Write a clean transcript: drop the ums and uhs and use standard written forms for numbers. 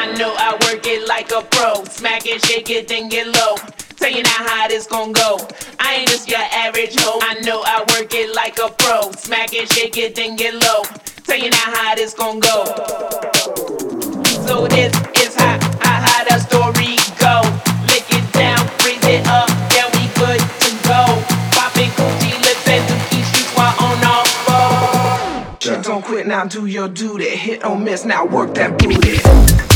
I know I work it like a pro. Smack it, shake it, then get low. Tell you now how this gon' go. I ain't just your average hoe. I know I work it like a pro. Smack it, shake it, then get low. Tell you now how this gon' go. So this is how the story go. Lick it down, freeze it up, then we good to go. Popping coochie lips and dookie streets while on our phone. Just don't quit now, do your duty. Hit or miss, now work that booty.